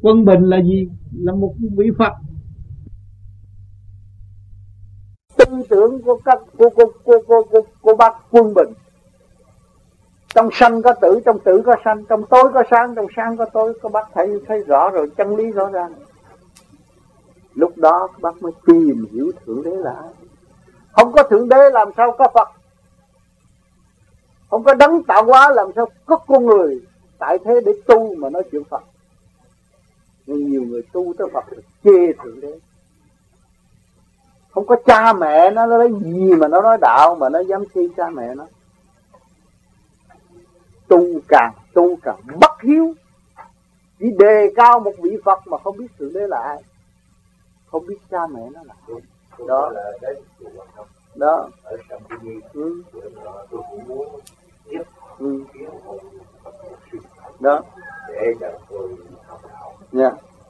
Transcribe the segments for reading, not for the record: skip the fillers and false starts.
Quân Bình là gì? Là một vị Phật. Tư tưởng của bác Quân Bình, trong sanh có tử, trong tử có sanh, trong tối có sáng, trong sáng có tối. Các bác thấy rõ rồi, chân lý rõ ràng. Lúc đó các bác mới tìm hiểu Thượng Đế là ai. Không có Thượng Đế làm sao có Phật. Không có đấng tạo hóa làm sao có con người tại thế để tu mà nói chuyện Phật. Nhưng nhiều người tu tới Phật thì chê Thượng Đế. Không có cha mẹ nó lấy gì mà nó nói đạo, mà nó dám chê cha mẹ nó. Tu càng bất hiếu, chỉ đề cao một vị Phật mà không biết Thượng Đế là ai, không biết cha mẹ nó là ai. Đó đó. Ở Campuchia, tôi cũng muốn tiếp kiến một sư đó để cho tôi học đạo. Rồi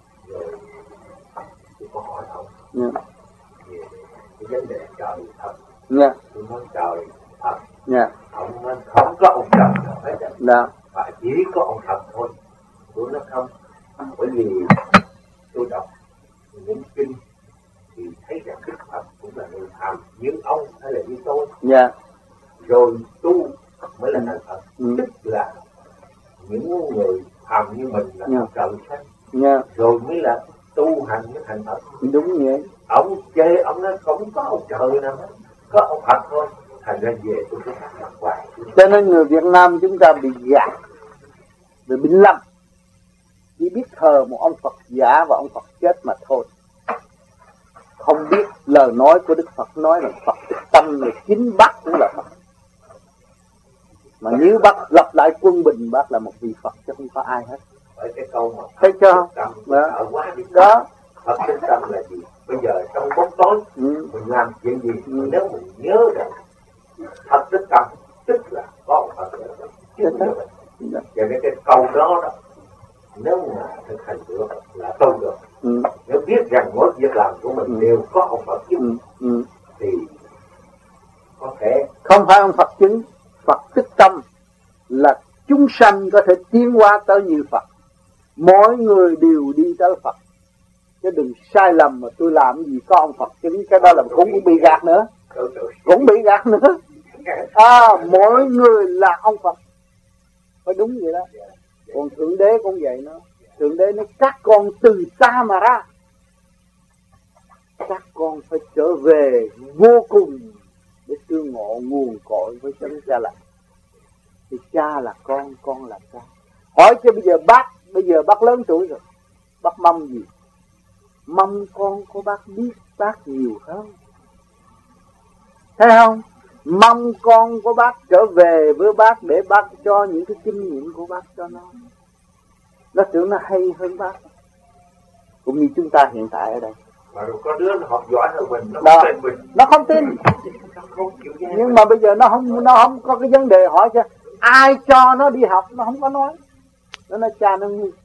tôi có hỏi ông về cái vấn đề trời thật. Tôi muốn trời thật. Ông nói không có ông trời nào hết, và chỉ có ông thật thôi. Tôi nói không, bởi vì tôi đọc những kinh thì thấy rằng Đức Phật cũng là người phàm như ông hay là như tôi. Rồi tu mới là thành Phật. Tức là những người phàm như mình là trời xanh. Rồi mới là tu hành mới thành Phật. Đúng vậy. Ông chê, ông nói không có ông trời nào hết, có ông Phật thôi. Thành ra về tôi cứ thắc mắc hoài. Cho nên người Việt Nam chúng ta bị gạt, bị lầm, chỉ biết thờ một ông Phật giả và ông Phật chết mà thôi. Không biết lời nói của Đức Phật nói là Phật thực tâm, là chính bác cũng là Phật. Mà nếu bác lập lại Quân Bình, bác là một vị Phật chứ không có ai hết. Bởi cái câu mà thấy chưa? Đó. Phật thực tâm là gì? Bây giờ trong bóng tối mình làm chuyện gì? Nếu mình nhớ rằng Phật thực tâm tức là có Phật chứ không được. Cho nên cái câu đó nếu mà thực hành được là tu được. Nếu biết rằng mỗi việc làm của mình đều có ông Phật chứng thì có thể không phải ông Phật chứng. Phật tức tâm là chúng sanh có thể tiến hóa tới như Phật. Mỗi người đều đi tới Phật. Chứ đừng sai lầm mà tôi làm gì có ông Phật chứng, cái đó là cũng bị gạt nữa. Cũng bị gạt nữa. Mỗi người là ông Phật. Phải đúng vậy đó. Còn Thượng Đế cũng vậy đó. Thượng Đế nói các con từ ta mà ra, các con phải trở về vô cùng để tương ngộ nguồn cội với chân cha lành. Thì cha là con là cha. Hỏi cho bây giờ bác lớn tuổi rồi, bác mong gì? Mong con của bác biết bác nhiều hơn, thấy không? Mong con của bác trở về với bác để bác cho những cái kinh nghiệm của bác cho nó tưởng nó hay hơn bác. Cũng như chúng ta hiện tại ở đây. Mà rồi có đứa nó học giỏi hơn mình, nó không tin mình. Nó không tin. Nhưng mà bây giờ nó không có cái vấn đề hỏi cho ai cho nó đi học, nó không có nói. Nó nói cha nó ngu.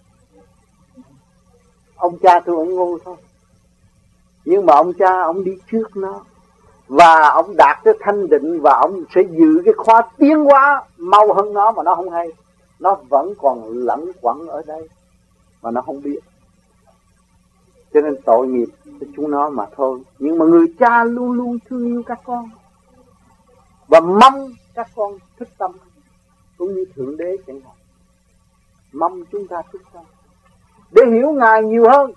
Ông cha tôi cũng ngu thôi. Nhưng mà ông cha ông đi trước nó. Và ông đạt tới thanh định và ông sẽ giữ cái khóa tiến hóa mau hơn nó mà nó không hay. Nó vẫn còn lẫn quẩn ở đây mà nó không biết. Cho nên tội nghiệp cho chúng nó mà thôi. Nhưng mà người cha luôn luôn thương yêu các con và mong các con thức tâm, cũng như Thượng Đế chẳng hạn. Mong chúng ta thức tâm để hiểu Ngài nhiều hơn.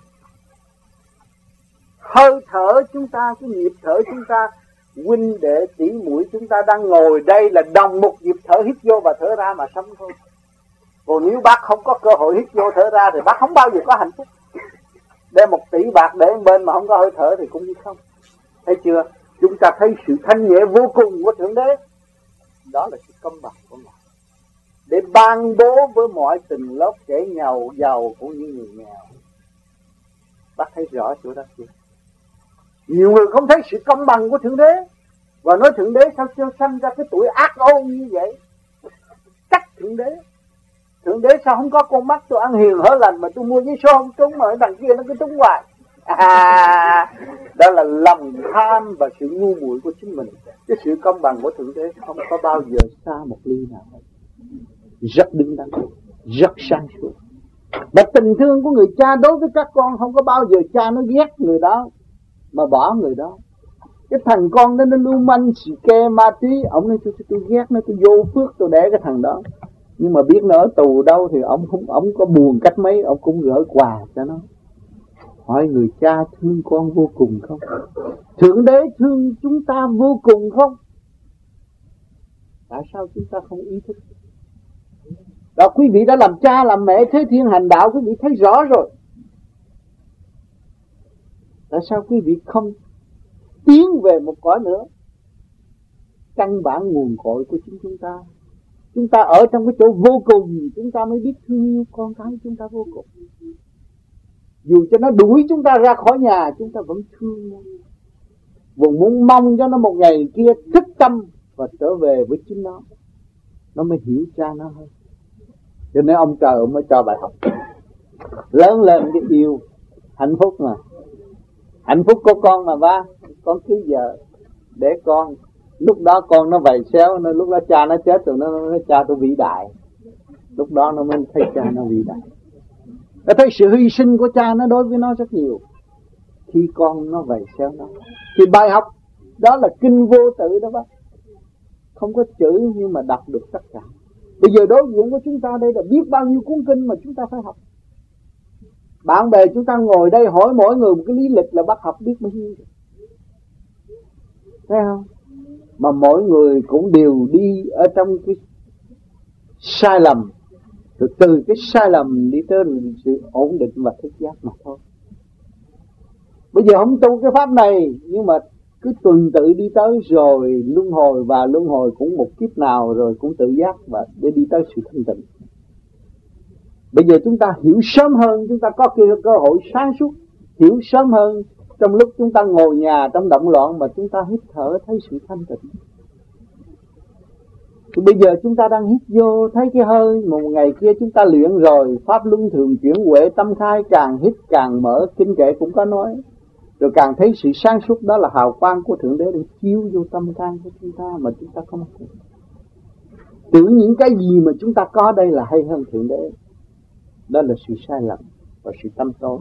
Hơi thở chúng ta, cái nhịp thở chúng ta, huynh đệ tỷ muội chúng ta đang ngồi đây là đồng một nhịp thở hít vô và thở ra mà sống thôi. Còn nếu bác không có cơ hội hít vô thở ra thì bác không bao giờ có hạnh phúc. Đem 1 tỷ bạc để bên mà không có hơi thở thì cũng như không. Thấy chưa? Chúng ta thấy sự thanh nhẹ vô cùng của Thượng Đế. Đó là sự công bằng của Ngài. Để ban bố với mọi tầng lớp kẻ nghèo giàu cũng như người nghèo. Bác thấy rõ chỗ đó chưa? Nhiều người không thấy sự công bằng của Thượng Đế và nói Thượng Đế sao cho sanh ra cái tuổi ác ôn như vậy. Trách Thượng Đế. Thượng Đế sao không có con mắt tôi ăn hiền hở lành mà tôi mua giấy số không trúng mà ở đằng kia nó cứ trúng hoài. Đó là lòng tham và sự ngu muội của chính mình. Cái sự công bằng của Thượng Đế không có bao giờ xa một ly nào hết. Rất đứng đắn, rất sáng suốt. Và tình thương của người cha đối với các con không có bao giờ cha nó ghét người đó mà bỏ người đó. Cái thằng con đó nó lưu manh xì ke ma túy, ông nói tôi ghét nó, tôi vô phước tôi đẻ cái thằng đó. Nhưng mà biết nó ở tù đâu thì ông có buồn cách mấy ông cũng gửi quà cho nó. Hỏi người cha thương con vô cùng không? Thượng Đế thương chúng ta vô cùng không? Tại sao chúng ta không ý thức? Đó, quý vị đã làm cha làm mẹ thế thiên hành đạo, quý vị thấy rõ rồi. Tại sao quý vị không tiến về một cõi nữa? Căn bản nguồn cội của chính chúng ta. Chúng ta ở trong cái chỗ vô cùng, chúng ta mới biết thương yêu con cái chúng ta vô cùng. Dù cho nó đuổi chúng ta ra khỏi nhà, chúng ta vẫn thương nó. Vẫn muốn mong cho nó một ngày kia thức tâm và trở về với chính nó mới hiểu cha nó hơn. Cho nên ông trời ông mới cho bài học. Lớn lên cái yêu hạnh phúc mà. Hạnh phúc của con mà ba, con cưới vợ để con. Lúc đó con nó vầy xéo, lúc đó cha nó chết rồi nó nói cha tôi vĩ đại. Lúc đó nó mới thấy cha nó vĩ đại. Nó thấy sự hy sinh của cha nó đối với nó rất nhiều. Khi con nó vầy xéo nó. Thì bài học đó là kinh vô tự đó bác. Không có chữ nhưng mà đọc được tất cả. Bây giờ đối diện của chúng ta đây là biết bao nhiêu cuốn kinh mà chúng ta phải học. Bạn bè chúng ta ngồi đây hỏi mỗi người một cái lý lịch là bác học biết bao nhiêu. Thấy không? Mà mỗi người cũng đều đi ở trong cái sai lầm. Rồi từ cái sai lầm đi tới sự ổn định và thức giác mà thôi. Bây giờ không tu cái pháp này, nhưng mà cứ tuần tự đi tới rồi luân hồi, và luân hồi cũng một kiếp nào rồi cũng tự giác và để đi tới sự thanh tịnh. Bây giờ chúng ta hiểu sớm hơn, chúng ta có cơ hội sáng suốt, hiểu sớm hơn trong lúc chúng ta ngồi nhà trong động loạn mà chúng ta hít thở thấy sự thanh tịnh. Thì bây giờ chúng ta đang hít vô thấy cái hơi, một ngày kia chúng ta luyện rồi, pháp luân thường chuyển huệ tâm khai, càng hít càng mở, kinh kệ cũng có nói. Rồi càng thấy sự sáng suốt, đó là hào quang của Thượng Đế để chiếu vô tâm can của chúng ta mà chúng ta không thấy. Tưởng những cái gì mà chúng ta có đây là hay hơn Thượng Đế. Đó là sự sai lầm và sự tâm tối.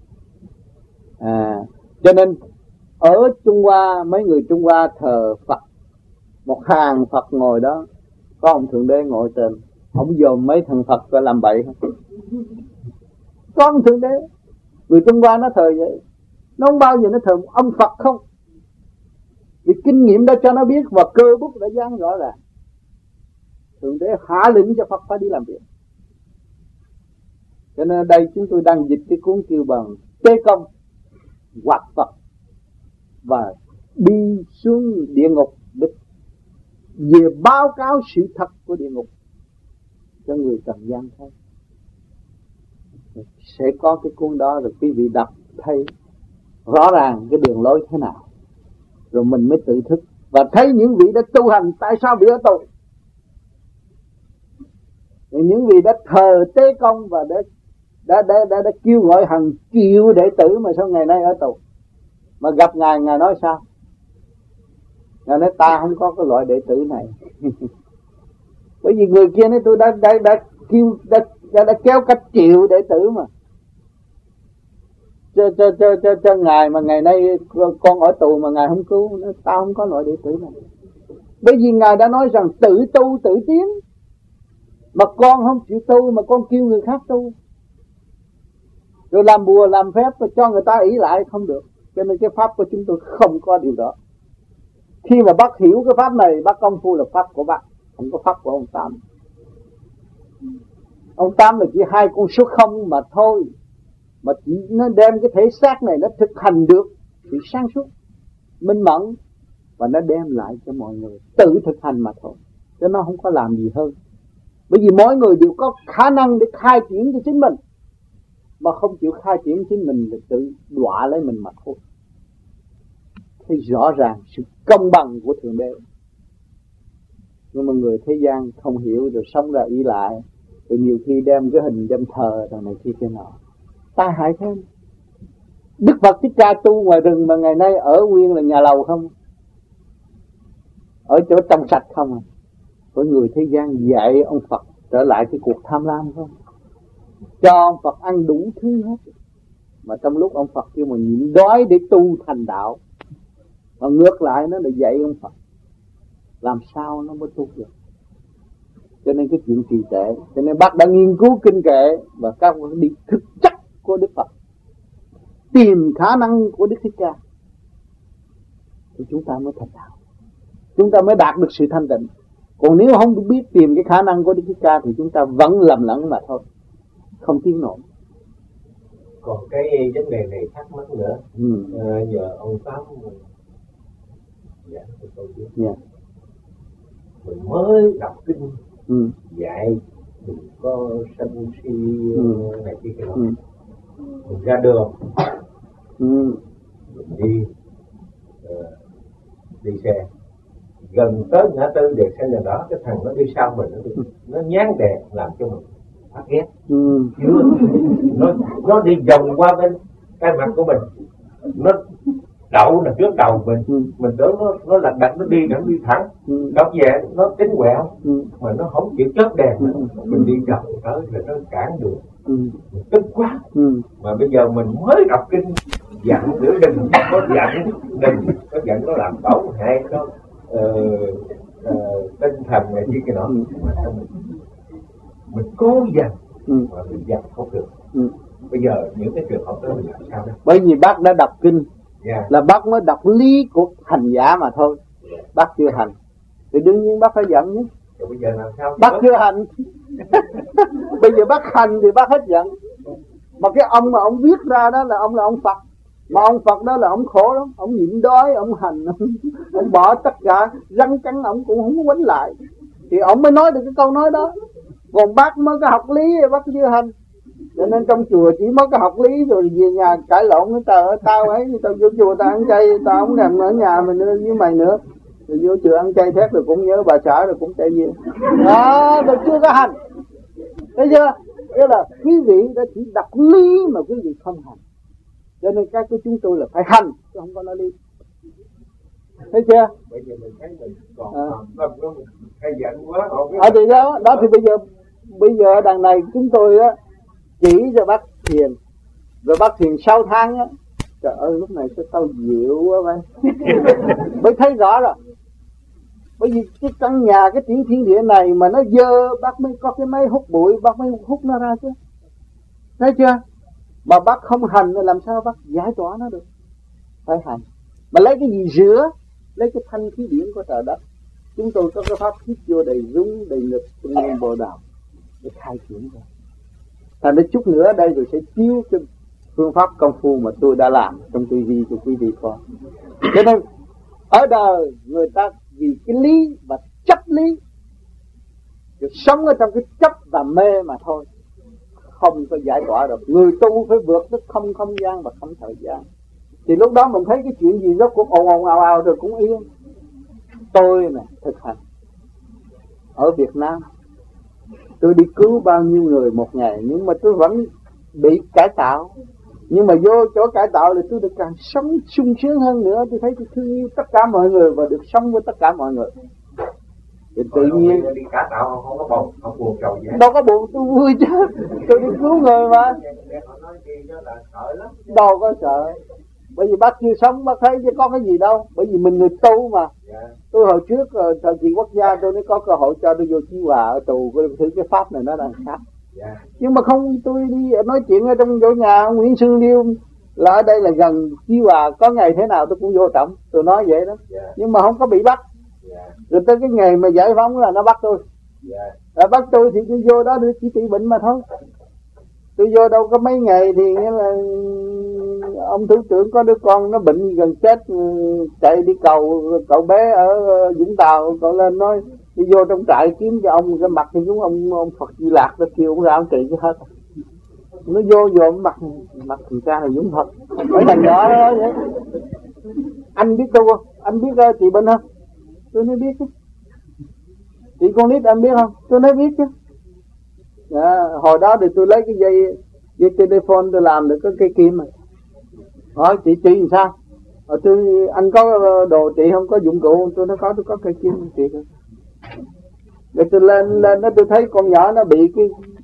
Cho nên ở Trung Hoa, mấy người Trung Hoa thờ Phật, một hàng Phật ngồi đó, có ông Thượng Đế ngồi trên. Ông dòm mấy thằng Phật có làm bậy không? Có ông Thượng Đế. Người Trung Hoa nó thờ vậy. Nó không bao giờ nó thờ ông Phật không. Vì kinh nghiệm đã cho nó biết và cơ bút đã dán rõ ràng. Thượng Đế hạ lệnh cho Phật phải đi làm việc. Cho nên ở đây chúng tôi đang dịch cái cuốn kêu bằng Tế Công hoặc Phật, và đi xuống địa ngục để về báo cáo sự thật của địa ngục cho người trần gian thấy. Sẽ có cái cuốn đó rồi quý vị đọc thấy rõ ràng cái đường lối thế nào, rồi mình mới tự thức và thấy những vị đã tu hành tại sao bị ở tù. Những vị đã thờ Tế Công và đã kêu gọi hàng triệu đệ tử mà sao ngày nay ở tù. Mà gặp Ngài nói sao? Ngài nói ta không có cái loại đệ tử này. Bởi vì người kia nói tôi đã kéo cả triệu đệ tử mà. Cho Ngài mà ngày nay con ở tù mà Ngài không cứu, nói tao không có loại đệ tử này. Bởi vì Ngài đã nói rằng tự tu tự tiến. Mà con không chịu tu mà con kêu người khác tu, rồi làm bùa làm phép rồi cho người ta ỷ lại không được. Cho nên cái pháp của chúng tôi không có điều đó. Khi mà bác hiểu cái pháp này, bác công phu là pháp của bác, không có pháp của ông Tám. Ông Tám là chỉ hai con số không mà thôi, mà chỉ nó đem cái thể xác này nó thực hành được sự sáng suốt, minh mẫn, và nó đem lại cho mọi người tự thực hành mà thôi, chứ nó không có làm gì hơn. Bởi vì mỗi người đều có khả năng để khai triển cho chính mình, mà không chịu khai triển chính mình thì tự đọa lấy mình mà thôi. Thấy rõ ràng sự công bằng của Thượng Đế. Nhưng mà người thế gian không hiểu, rồi sống ra ý lại, rồi nhiều khi đem cái hình đem thờ rồi này kia kia nọ, tai hại thêm. Đức Phật Thích Ca tu ngoài rừng mà ngày nay ở nguyên là nhà lầu không, ở chỗ trong sạch không à. Với người thế gian dạy ông Phật trở lại cái cuộc tham lam không. cho ông Phật ăn đủ thứ hết, mà trong lúc ông Phật kêu mà nhịn đói để tu thành đạo, mà ngược lại nó lại dạy ông Phật làm sao nó mới tu được. Cho nên cái chuyện trì trệ, cho nên bác đã nghiên cứu kinh kệ và các bạn đi thực chất của Đức Phật, tìm khả năng của Đức Thích Ca, thì chúng ta mới thành đạo, chúng ta mới đạt được sự thanh tịnh. Còn nếu không biết tìm cái khả năng của Đức Thích Ca thì chúng ta vẫn lầm lẫn mà thôi, không tiến nổi. Còn cái vấn đề này thắc mắc nữa, nhờ ông Tám giảng cho tôi biết. Mình mới đọc kinh dạy mình có sân si này kia cái đó, mình ra đường mình đi xe gần tới ngã tư đèn xanh đèn đỏ, cái thằng nó đi sau mình nó nhán đèn làm cho mình phát ghét. Nó đi vòng qua bên cái mặt của mình, nó đậu là trước đầu mình tưởng nó lật đật nó đi thẳng, đọc về nó tính quẹo mà nó không chịu chớp đèn, mình đi vòng tới rồi nó cản đường, mình tức quá. Mà bây giờ mình mới đọc kinh dặn nữa, đừng có dặn nó làm tổn hại nó tinh thần này kia nọ, mình cố dằn mà mình dằn không được. Bây giờ những cái trường hợp đó mình làm sao đó? Bởi vì bác đã đọc kinh, là bác mới đọc lý của hành giả mà thôi. Bác chưa hành thì đương nhiên bác phải giận nhé. Rồi bây giờ làm sao? Bác chưa hành. Bây giờ bác hành thì bác hết giận. Mà cái ông mà ông viết ra đó là ông Phật. Mà ông Phật đó là ông khổ lắm, ông nhịn đói, ông hành, ông bỏ tất cả, răng cắn ông cũng không có quánh lại, thì ông mới nói được cái câu nói đó. Còn bác mới có học lý, bác chưa hành. Cho nên trong chùa chỉ mới có học lý rồi về nhà cãi lộn với tao ấy, tao vô chùa tao ăn chay, tao không thèm ở nhà mình nữa với mày nữa. Rồi vô chùa ăn chay thét rồi cũng nhớ bà xã rồi cũng chay nhiều. Đó, tôi chưa có hành. Thấy chưa? Thế là quý vị đã chỉ đọc lý mà quý vị không hành. Cho nên cái của chúng tôi là phải hành, chứ không có nói lý. Thấy chưa? Bây giờ mình thấy mình còn hay giận quá. Thì đó thì bây giờ ở đằng này chúng tôi á chỉ cho bác thiền, rồi bác thiền 6 tháng á, trời ơi lúc này sao tao dịu quá vậy. Mới thấy rõ rồi. Bởi vì cái căn nhà, cái tiểu thiên địa này mà nó dơ, bác mới có cái máy hút bụi, bác mới hút nó ra chứ. Thấy chưa? Mà bác không hành thì làm sao bác giải tỏa nó được? Phải hành. Mà lấy cái gì rửa? Lấy cái thanh khí điển của trời đất. Chúng tôi có cái pháp hít vô đầy rung, đầy ngực, trung nguyên bồ đạo để khai triển ra. Thành đến chút nữa đây rồi sẽ chiếu cái phương pháp công phu mà tôi đã làm trong tivi cho quý vị coi. Cho nên ở đời người ta vì cái lý và chấp lý, rồi sống ở trong cái chấp và mê mà thôi, không có giải tỏa được. Người tu phải vượt tới không không gian và không thời gian, thì lúc đó mình thấy cái chuyện gì đó cũng ồn ào rồi cũng yên. Tôi nè thực hành ở Việt Nam, tôi đi cứu bao nhiêu người một ngày, nhưng mà tôi vẫn bị cải tạo. Nhưng mà vô chỗ cải tạo thì tôi được càng sống sung sướng hơn nữa. Tôi thấy tôi thương yêu tất cả mọi người và được sống với tất cả mọi người. Thì tự nhiên đi cải tạo không có buồn, không buồn chầu gì. Đâu có buồn, tôi vui chứ. Tôi đi cứu người mà. Đâu có sợ. Bởi vì bác chưa sống bác thấy chứ có cái gì đâu. Bởi vì mình người tu mà. Tôi hồi trước thời kỳ quốc gia tôi mới có cơ hội cho tôi vô Chí Hòa ở tù, thử cái pháp này nó đang khác. Nhưng mà không, tôi đi nói chuyện ở trong chỗ nhà ông Nguyễn Sương Liêu là ở đây là gần Chí Hòa, có ngày thế nào tôi cũng vô trọng, tôi nói vậy đó. Nhưng mà không có bị bắt. Rồi tới cái ngày mà giải phóng là nó bắt tôi. Bắt tôi thì tôi vô đó để chỉ trị bệnh mà thôi. Tôi vô đâu có mấy ngày thì nghĩa là ông thủ trưởng có đứa con nó bệnh gần chết, chạy đi cầu cậu bé ở Vũng Tàu, cậu lên nói đi vô trong trại kiếm cho ông cái mặt thì chúng ông Phật Di Lạc đó kêu ông ra ông trị cho hết. Nó vô mặt thì ra là Dũng Phật. Ở thằng nhỏ đó vậy. Anh biết đâu không? Anh biết chị bệnh không? Tôi nói biết chứ. Chị con nít anh biết không? Tôi nói biết chứ. Hồi đó thì tôi lấy cái dây telephone tôi làm được cái cây kim mà. Hỏi chị làm sao? Anh có đồ chị không, có dụng cụ? Tôi nói tôi có cây kim chị thôi. Rồi tôi lên đó tôi thấy con nhỏ nó bị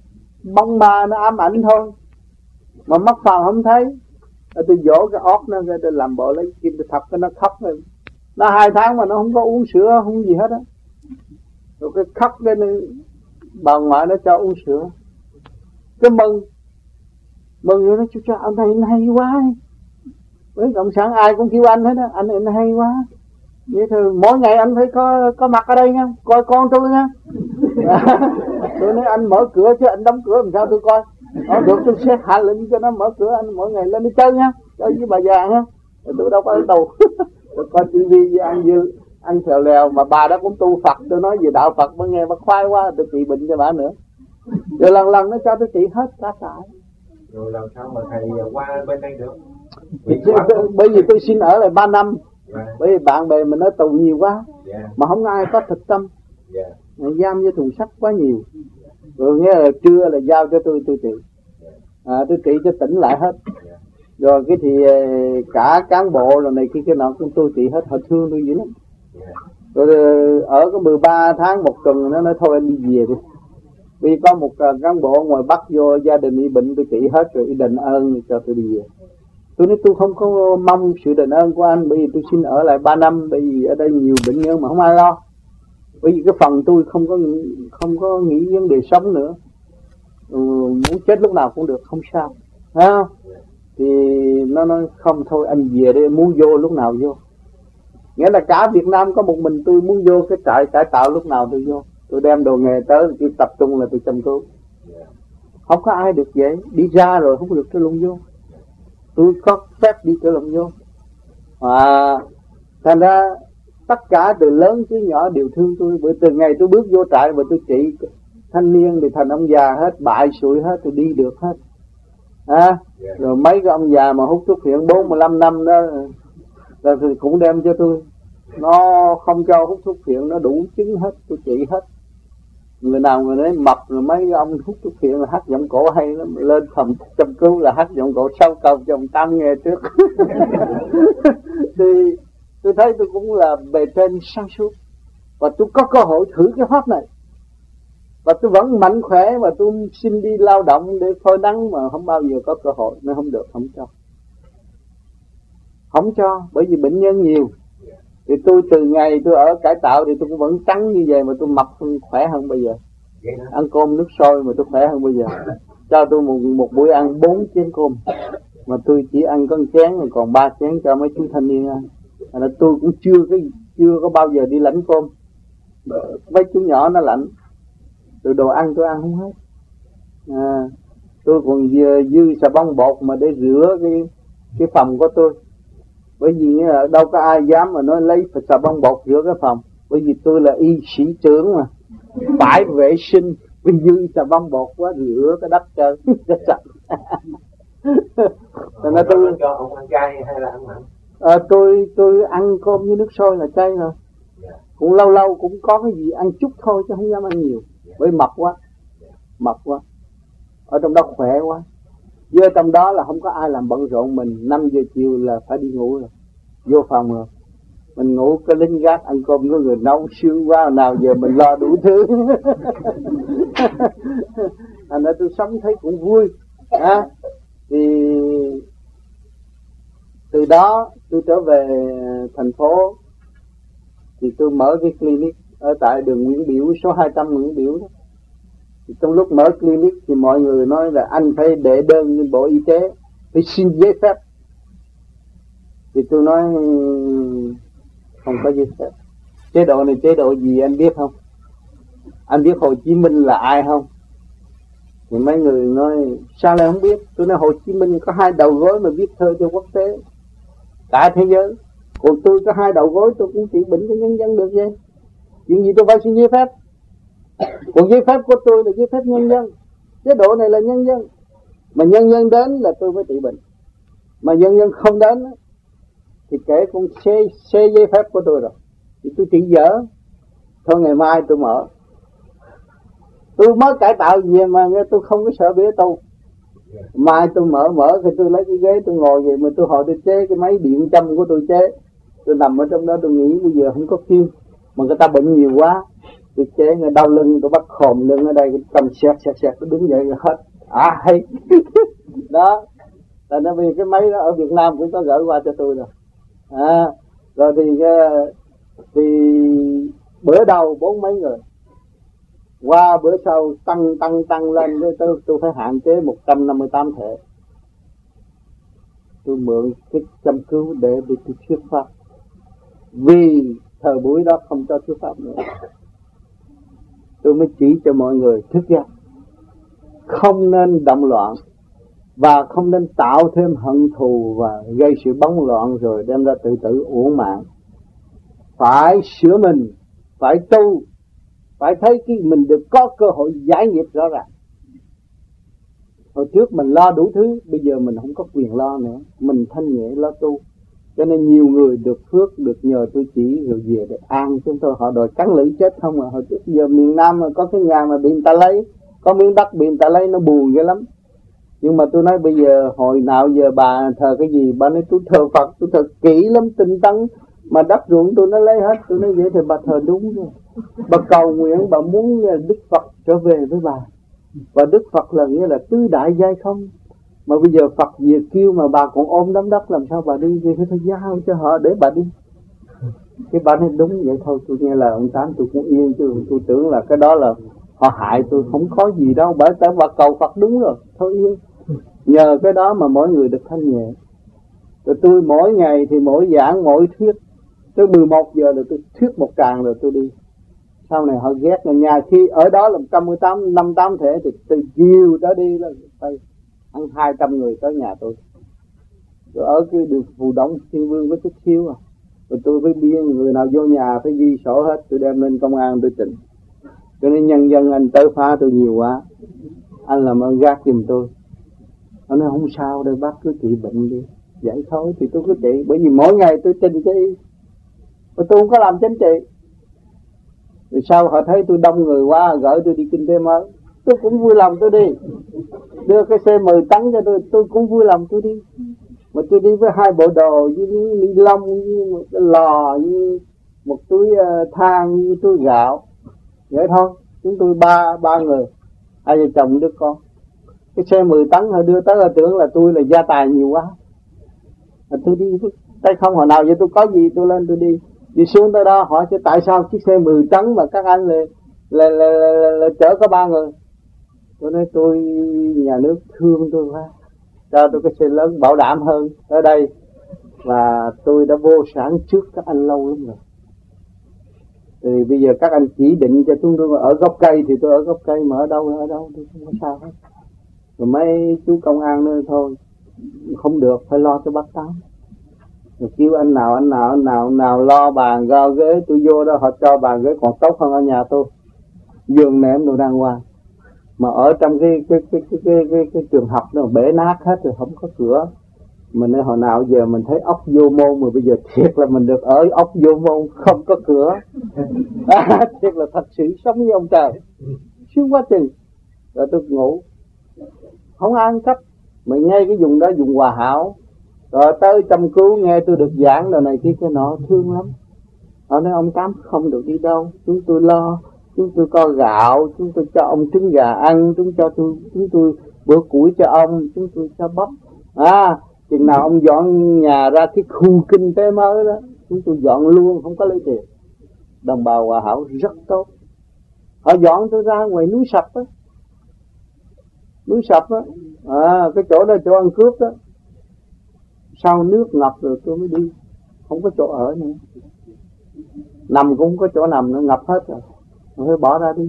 bóng ma nó ám ảnh thôi, mà mắt phàm không thấy. Rồi tôi dỗ cái óc nó, rồi tôi làm bộ lấy kim tôi thọc cái nó khóc rồi. Nó 2 tháng mà nó không có uống sữa, không gì hết á. Rồi cái khóc cái bà ngoại nó cho uống sữa, cái mừng rồi nó cho anh này nó hay quá. Với cộng sản ai cũng kêu anh hết á, anh này nó hay quá. Vậy thôi mỗi ngày anh phải có mặt ở đây nha, coi con tôi nha. Tôi nói anh mở cửa chứ anh đóng cửa làm sao tôi coi. Được, tôi sẽ hạ lệnh cho nó mở cửa, anh mỗi ngày lên đi chơi nha, chơi với bà già nha. Tôi đâu có ở tù. Tôi coi tivi với ăn dư, ăn xèo lèo, mà bà đó cũng tu Phật. Tôi nói về đạo Phật bà nghe bà khoái quá, tôi trị bệnh cho bà nữa. Rồi lần nó cho tôi trị hết cả trại. Rồi làm sao mà thầy qua bên đây được? Bởi vì tôi xin ở lại 3 năm. Bởi vì bạn bè mình ở tù nhiều quá, mà không ai có thực tâm. Giam với thùng sắt quá nhiều. Rồi nghe là trưa là giao cho tôi trị. Tôi trị cho tỉnh lại hết. Rồi cái thì cả cán bộ rồi này kia nọ cũng tôi trị hết, họ thương tôi dữ lắm. Rồi ở có 13 tháng 1 tuần nó nói thôi anh đi về đi. Vì có một cán bộ ngoài Bắc vô gia đình bị bệnh tôi trị hết rồi, đền ơn cho tôi đi về. Tôi nói tôi không có mong sự đền ơn của anh, bởi vì tôi xin ở lại 3 năm, bởi vì ở đây nhiều bệnh nhân mà không ai lo. Bởi vì cái phần tôi không có nghĩ vấn đề sống nữa. Muốn chết lúc nào cũng được, không sao. Thấy không? Thì nó nói không thôi anh về đây, muốn vô lúc nào vô. Nghĩa là cả Việt Nam có một mình tôi muốn vô cái trại cải tạo lúc nào tôi vô. Tôi đem đồ nghề tới, tôi tập trung là tôi chăm cứu. Không có ai được vậy, đi ra rồi không được trở lung vô. Tôi có phép đi trở lung vô. Thành ra tất cả từ lớn tới nhỏ đều thương tôi. Bởi từ ngày tôi bước vô trại và tôi trị thanh niên thì thành ông già hết, bại sụi hết, tôi đi được hết. Rồi mấy cái ông già mà hút thuốc phiện 45 năm đó là thì cũng đem cho tôi. Nó không cho hút thuốc phiện, nó đủ chứng hết, tôi trị hết. Người nào người đấy mập rồi mấy cái ông hút thuốc phiện là hát giọng cổ hay lắm, lên phòng chăm cứu là hát giọng cổ 6 câu cho ông Tam nghe trước. Thì tôi thấy tôi cũng là bề trên sáng suốt, và tôi có cơ hội thử cái pháp này, và tôi vẫn mạnh khỏe, và tôi xin đi lao động để phơi nắng mà không bao giờ có cơ hội. Nó không được, không cho, bởi vì bệnh nhân nhiều. Thì tôi từ ngày tôi ở cải tạo thì tôi cũng vẫn trắng như vậy, mà tôi mập hơn, khỏe hơn bây giờ. Ăn cơm nước sôi mà tôi khỏe hơn bây giờ. Cho tôi một buổi ăn 4 chén cơm, mà tôi chỉ ăn có 1 chén, rồi còn 3 chén cho mấy chú thanh niên ăn. Là tôi cũng chưa có bao giờ đi lãnh cơm. Mấy chú nhỏ nó lãnh, từ đồ ăn tôi ăn không hết. Tôi còn dư xà bông bột mà để rửa cái phòng của tôi. Bởi vì đâu có ai dám mà nói lấy xà bông bột rửa cái phòng. Bởi vì tôi là y sĩ trưởng mà, phải vệ sinh. Vì dư xà bông bột quá rửa cái đất chơi cho sạch. Nên tôi cho ông ăn chay hay là ăn mặn? Tôi ăn cơm với nước sôi là chay rồi. Cũng lâu lâu cũng có cái gì ăn chút thôi chứ không dám ăn nhiều. Bởi mập quá. Ở trong đó khỏe quá. Với trong đó là không có ai làm bận rộn mình. 5 giờ chiều là phải đi ngủ rồi, vô phòng rồi. Mình ngủ cái lính gác ăn cơm có người nấu sướng quá, nào giờ mình lo đủ thứ. Thành ra tôi sống thấy cũng vui. Thì từ đó tôi trở về thành phố, thì tôi mở cái clinic ở tại đường Nguyễn Biểu, số 200 Nguyễn Biểu đó. Thì trong lúc mở clinic thì mọi người nói là anh phải đệ đơn lên Bộ Y tế, phải xin giấy phép. Thì tôi nói không có giấy phép. Chế độ này chế độ gì anh biết không? Anh biết Hồ Chí Minh là ai không? Thì mấy người nói sao lại không biết? Tôi nói Hồ Chí Minh có 2 đầu gối mà viết thơ cho quốc tế, cả thế giới. Còn tôi có 2 đầu gối tôi cũng trị bệnh cho nhân dân được vậy. Chuyện gì tôi phải xin giấy phép? Còn giấy phép của tôi là giấy phép nhân dân. Chế độ này là nhân dân. Mà nhân dân đến là tôi mới trị bệnh. Mà nhân dân không đến thì kể cũng xé giấy phép của tôi rồi. Thì tôi trị dở. Thôi ngày mai tôi mở. Tôi mới cải tạo gì mà tôi không có sợ bế tu. Mai tôi mở thì tôi lấy cái ghế tôi ngồi vậy, mà tôi hỏi tôi chế cái máy điện châm của tôi chế. Tôi nằm ở trong đó tôi nghĩ bây giờ không có kim, mà người ta bệnh nhiều quá, tôi chế người đau lưng, tôi bắt khom lưng ở đây, tôi cầm xẹt, tôi đứng dậy rồi hết. Hay đó. Tại nó vì cái máy đó ở Việt Nam cũng có gửi qua cho tôi rồi. Rồi thì bữa đầu 40 mấy người, qua bữa sau tăng lên, tôi phải hạn chế 158 thể. Tôi mượn cái châm cứu để tôi thuyết pháp, vì thời buổi đó không cho thuyết pháp nữa. Tôi mới chỉ cho mọi người thức giác, không nên động loạn và không nên tạo thêm hận thù và gây sự bấn loạn rồi đem ra tự tử uổng mạng. Phải sửa mình, phải tu, phải thấy cái mình được có cơ hội giải nghiệp rõ ràng. Hồi trước mình lo đủ thứ, bây giờ mình không có quyền lo nữa, mình thanh nhẹ lo tu. Cho nên nhiều người được phước, được nhờ tôi chỉ rồi về được an. Chúng tôi họ đòi cắn lưỡi chết không à. Hồi trước giờ miền Nam mà có cái nhà mà bị người ta lấy, có miếng đất bị người ta lấy, nó buồn ghê lắm. Nhưng mà tôi nói bây giờ hồi nào giờ bà thờ cái gì, bà nói tôi thờ Phật, tôi thờ kỹ lắm, tinh tấn, mà đất ruộng tôi nó lấy hết. Tôi nói vậy thì bà thờ đúng rồi. Bà cầu nguyện, bà muốn Đức Phật trở về với bà, và Đức Phật là nghĩa là tứ đại giai không. Mà bây giờ Phật về kêu mà bà còn ôm đám đất, làm sao bà đi? Thì phải giao cho họ để bà đi. Cái bà nói đúng vậy thôi. Tôi nghe là ông Tám tôi cũng yên, chứ tôi tưởng là cái đó là họ hại tôi. Không có gì đâu, bởi tại bà cầu Phật đúng rồi, thôi yên. Nhờ cái đó mà mỗi người được thanh nhẹ. Rồi tôi mỗi ngày thì mỗi giảng mỗi thuyết, tới 11 giờ rồi tôi thuyết một tràng rồi tôi đi. Sau này họ ghét nhà khi ở đó là 158 thể, thì từ chiều trở đi là phải ăn 200 người tới nhà tôi. Rồi ở cái đường Phù Đổng Thiên Vương có chút xíu à. Rồi tôi phải biên, người nào vô nhà phải ghi sổ hết, tôi đem lên công an tôi trình. Cho nên nhân dân anh tới phá tôi nhiều quá, anh làm ơn gác giùm tôi. Anh nói không sao đâu bác, cứ trị bệnh đi. Vậy thôi thì tôi cứ trị, bởi vì mỗi ngày tôi trình cho y, mà tôi không có làm chính trị. Rồi sau họ thấy tôi đông người quá, gửi tôi đi kinh tế mới, tôi cũng vui lòng tôi đi. Đưa cái xe 10 tấn cho tôi cũng vui lòng tôi đi. Mà tôi đi với 2 bộ đồ, với ni lông, với một cái lò, như một túi than, như túi gạo. Vậy thôi, chúng tôi ba người, 2 vợ chồng đứa con. Cái xe 10 tấn họ đưa tới là tưởng là tôi là gia tài nhiều quá. Mà tôi đi tay không, hồi nào vậy tôi có gì tôi lên tôi đi. Đi xuống tới đó hỏi chứ tại sao chiếc xe 10 tấn mà các anh là chở có 3 người. Tôi nói tôi nhà nước thương tôi quá, cho tôi cái xe lớn bảo đảm hơn ở đây. Và tôi đã vô sản trước các anh lâu lắm rồi. Thì bây giờ các anh chỉ định cho chúng tôi ở gốc cây thì tôi ở gốc cây, mà ở đâu tôi không có sao hết. Rồi mấy chú công an nói thôi không được, phải lo cho bác Tám. Rồi kêu anh nào lo bàn gao ghế, tôi vô đó họ cho bàn ghế còn tốt hơn ở nhà tôi, giường nệm đồ đàng hoàng. Mà ở trong cái trường học nó bể nát hết rồi, không có cửa. Mình nói hồi nào giờ mình thấy ốc vô môn, mà bây giờ thiệt là mình được ở ốc vô môn không có cửa. Thiệt là thật sự sống như ông trời, sướng quá chừng. Rồi tôi ngủ không ai ăn cắp, mà ngay cái vùng đó vùng Hòa Hảo. Rồi tới chăm cứu nghe tôi được giảng đồ này kia cái nọ, thương lắm. Họ nói ông Tám không được đi đâu, chúng tôi lo, chúng tôi có gạo, chúng tôi cho ông trứng gà ăn, chúng tôi bữa củi cho ông, chúng tôi cho bắp. Chừng nào ông dọn nhà ra cái khu kinh tế mới đó, chúng tôi dọn luôn, không có lấy tiền. Đồng bào Hòa Hảo rất tốt. Họ dọn tôi ra ngoài núi Sập á. Núi Sập á, cái chỗ đó chỗ ăn cướp đó. Sau nước ngập rồi tôi mới đi, không có chỗ ở nữa. Nằm cũng không có chỗ nằm nữa, ngập hết rồi. Tôi phải bỏ ra đi.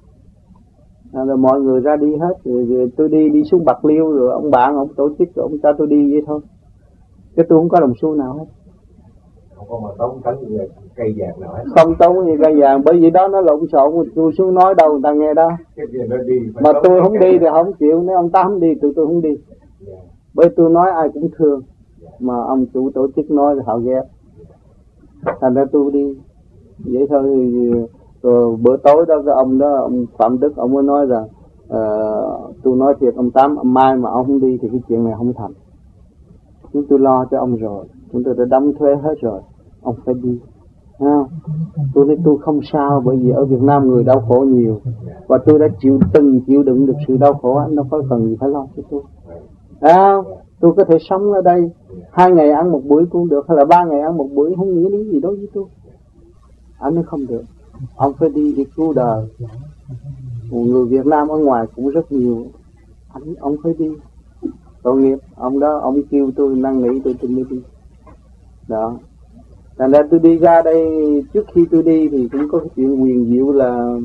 Rồi mọi người ra đi hết, rồi tôi đi xuống Bạc Liêu, rồi ông bạn ông tổ chức, rồi ông cho tôi đi vậy thôi. Chứ tôi không có đồng xu nào hết. Không có mà tốn tấn gì cây vàng nào hết. Không tốn gì cây vàng, bởi vì đó nó lộn xộn, tôi xuống nói đâu người ta nghe đó. Mà tôi không đi thì không chịu, nếu ông Tám không đi tôi không đi. Bởi tôi nói ai cũng thương, mà ông chủ tổ chức nói thì họ ghét. Thành ra tôi đi. Vậy thôi. Rồi bữa tối đó cái ông đó, ông Phạm Đức, ông mới nói rằng tôi nói thiệt ông Tám, mai mà ông không đi thì cái chuyện này không thành. Chúng tôi lo cho ông rồi, chúng tôi đã đóng thuế hết rồi, ông phải đi. Tôi thấy tôi không sao, bởi vì ở Việt Nam người đau khổ nhiều và tôi đã chịu đựng được sự đau khổ. Anh đâu có cần gì phải lo cho tôi. Tôi có thể sống ở đây 2 ngày ăn một bữa cũng được, hay là 3 ngày ăn một bữa, không nghĩ đến gì đối với tôi. Anh nói không được, ông phải đi để cứu đời. Người Việt Nam ở ngoài cũng rất nhiều, ông phải đi. Tội nghiệp ông đó, ông kêu tôi năn nỉ tôi mới đi. Đó. Thành ra tôi đi ra đây, trước khi tôi đi thì cũng có cái chuyện huyền diệu là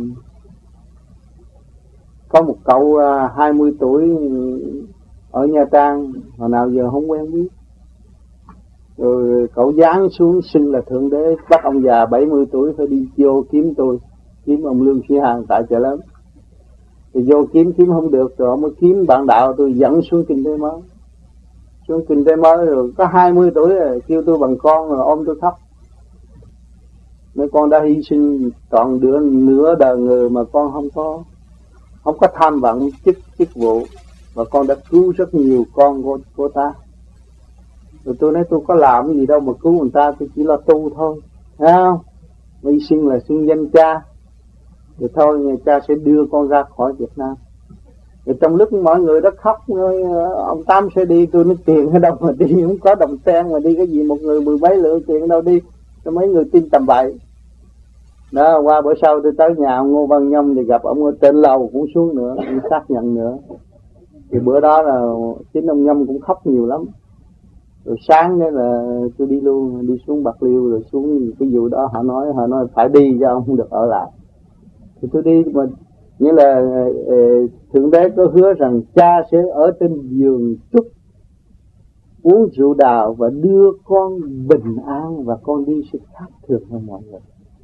có một cậu 20 tuổi ở Nha Trang, hồi nào giờ không quen biết. Rồi cậu giáng xuống xưng là Thượng Đế, bắt ông già 70 tuổi phải đi vô kiếm tôi, kiếm ông Lương Sĩ Hằng tại Chợ Lớn. Thì vô kiếm không được, rồi ông mới kiếm bạn đạo tôi dẫn xuống Kinh Tế Mới. Xuống Kinh Tế Mới rồi có 20 tuổi rồi, kêu tôi bằng con rồi ôm tôi khóc. Mấy con đã hy sinh trọn nửa đời người mà con không có tham vọng chức vụ, và con đã cứu rất nhiều con của ta. Rồi tôi nói tôi có làm gì đâu mà cứu người ta, tôi chỉ lo tu thôi, thấy không? Hy sinh là xưng danh cha. Rồi thôi, nhà cha sẽ đưa con ra khỏi Việt Nam. Rồi trong lúc mọi người đã khóc, ông Tám sẽ đi, tôi nói tiền ở đâu mà đi, không có đồng sen mà đi cái gì, một người 10 mấy lượng tiền ở đâu đi, cho mấy người tin tầm bậy. Đó, qua bữa sau tôi tới nhà ông Ngô Văn Nhông thì gặp ông ở trên lầu cũng xuống nữa, ông xác nhận nữa. Thì bữa đó là chính ông Nhông cũng khóc nhiều lắm. Rồi sáng đấy là tôi đi luôn, đi xuống Bạc Liêu, rồi xuống cái vụ đó họ nói phải đi cho ông không được ở lại. Thì tôi đi, mà nghĩa là Thượng Đế có hứa rằng cha sẽ ở trên giường trúc uống rượu đào và đưa con bình an, và con đi sẽ khác thường hơn mọi người.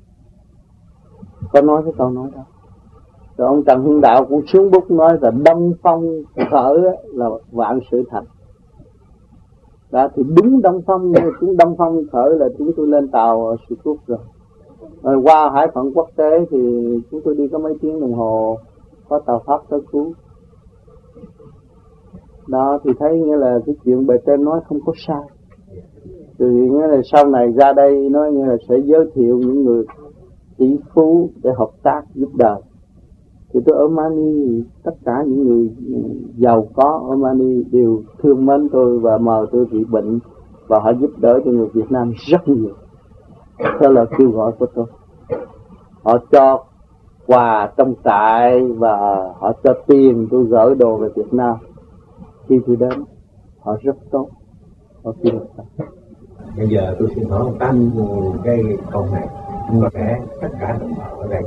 Có nói cái câu nói đó. Rồi ông Trần Hưng Đạo cũng xuống bút nói là Đông Phong khởi là vạn sự thành. Đó, thì đúng Đông Phong khởi là chúng tôi lên tàu Sự Cút rồi. Rồi qua hải phận quốc tế thì chúng tôi đi có mấy tiếng đồng hồ, có tàu Pháp tới cứu. Đó thì thấy nghĩa là cái chuyện bề trên nói không có sai. Thì nghĩa là sau này ra đây nói nghĩa là sẽ giới thiệu những người tỷ phú để hợp tác giúp đời. Thì tôi ở Mani, tất cả những người giàu có ở Mani đều thương mến tôi và mời tôi bị bệnh, và họ giúp đỡ cho người Việt Nam rất nhiều. Đó là kêu gọi của tôi. Họ cho quà trong trại và họ cho tiền tôi gửi đồ về Việt Nam. Khi tôi đến, họ rất tốt. Họ kêu tôi. Bây giờ tôi xin hỏi ông Tám cái câu này. Có thể tất cả đồng bào ở đây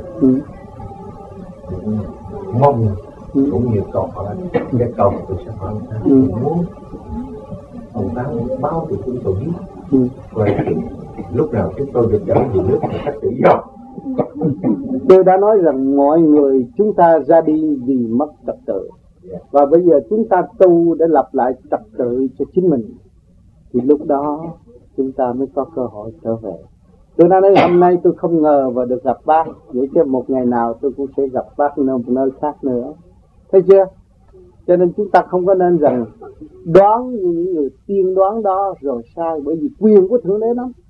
mong cũng như câu hỏi, cái câu tôi sẽ hỏi ông Tám, muốn ông Tám báo cho chúng tôi biết về lúc nào chúng tôi được trở về nước một cách tự do. Tôi đã nói rằng mọi người chúng ta ra đi vì mất trật tự, và bây giờ chúng ta tu để lập lại trật tự cho chính mình, thì lúc đó chúng ta mới có cơ hội trở về. Tôi đã nói hôm nay tôi không ngờ và được gặp bác, vậy chứ một ngày nào tôi cũng sẽ gặp bác ở một nơi khác nữa. Thấy chưa? Cho nên chúng ta không có nên rằng đoán như những người tiên đoán đó rồi sai, bởi vì quyền của Thượng Đế đó.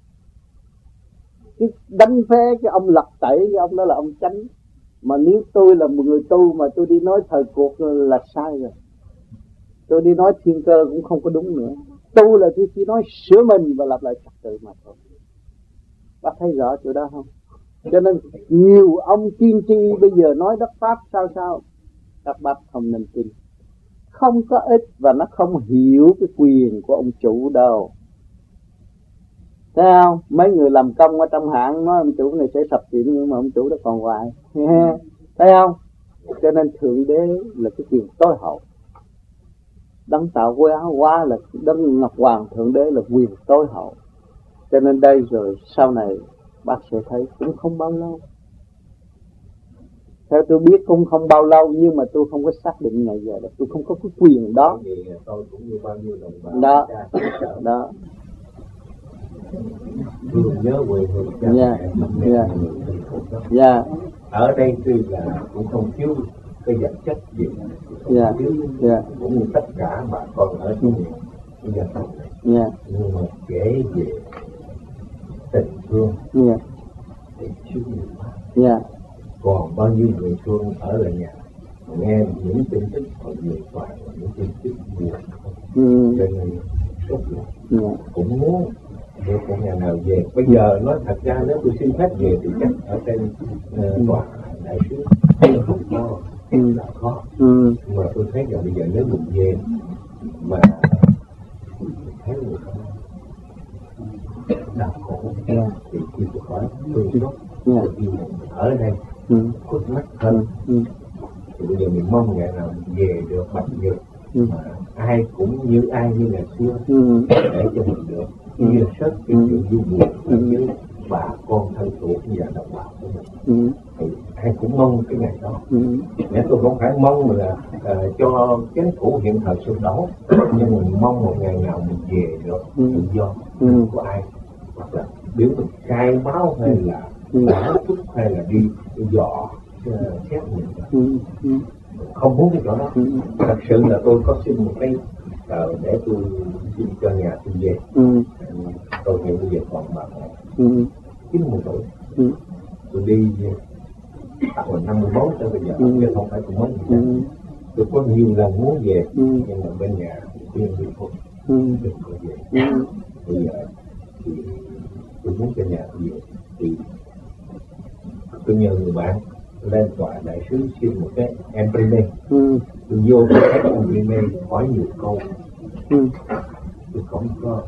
Cái đánh phế cái ông lật tẩy, cái ông đó là ông chánh. Mà nếu tôi là một người tu mà tôi đi nói thời cuộc là sai rồi. Tôi đi nói thiên cơ cũng không có đúng nữa. Tu là tôi chỉ nói sửa mình và lập lại trật tự mà thôi. Bác thấy rõ chỗ đó không? Cho nên nhiều ông tiên tri bây giờ nói đất Pháp sao các bác không nên tin. Không có ích và nó không hiểu cái quyền của ông chủ đâu. Thấy không? Mấy người làm công ở trong hãng nói ông chủ này sẽ sập tiệm, nhưng mà ông chủ đó còn hoài. Thấy không? Cho nên Thượng Đế là cái quyền tối hậu. Đấng tạo hóa là Đấng Ngọc Hoàng, Thượng Đế là quyền tối hậu. Cho nên đây rồi sau này bác sẽ thấy cũng không bao lâu. Theo tôi biết cũng không bao lâu, nhưng mà tôi không có xác định ngày giờ đó. Tôi không có cái quyền đó. Tôi cũng như bao nhiêu đồng bào. Đó. Tôi nhớ quê hương cha mẹ. Ở đây tuy là cũng không thiếu cái vật chất gì, cũng như tất cả bà con ở trong cái dân tộc này. Nhưng mà kể về tình thương Yeah. thì chưa nhiều quá. Yeah. Còn bao nhiêu người thương ở lại nhà nghe những tin tức họ về toàn là những tin tức buồn không. Cho nên sốt ruột. Cũng muốn được một ngày nào về. Bây giờ nói thật ra nếu tôi xin phép về thì chắc ở trên tòa đại sứ không có là khó. Mà tôi thấy rằng bây giờ nếu mình về mà thấy người không đau khổ thì khi tôi hỏi tôi xót tôi yêu ở đây khuất mắt hơn. Thì bây giờ mình mong ngày nào mình về được Bạch Nhật mà ai cũng như ai như ngày xưa để cho mình được chia sớt cái chuyện vui buồn với bà con thân thuộc và đồng bào của mình. Thì ai cũng mong cái ngày đó. Nếu tôi không phải mong là cho chính phủ hiện thời sụp đổ, nhưng mình mong một ngày nào mình về được tự do, không có ai hoặc là nếu mình khai báo hay là đảo chút hay là đi dọ xét mình. Không muốn cái chỗ đó. Thật sự là tôi có xin một cái để tôi xin cho nhà tôi về. Tôi hiện bây giờ còn bà 90 tuổi. Tôi đi hồi 54 tới bây giờ chứ không phải tôi mới gì. Tôi có nhiều lần muốn về nhưng mà bên nhà khuyên tôi thôi đừng có về. Bây giờ thì tôi muốn cho nhà tôi về thì tôi nhờ người bạn lên tòa đại sứ xin một cái imprime. Tôi vô cái imprime hỏi nhiều câu. Tôi không có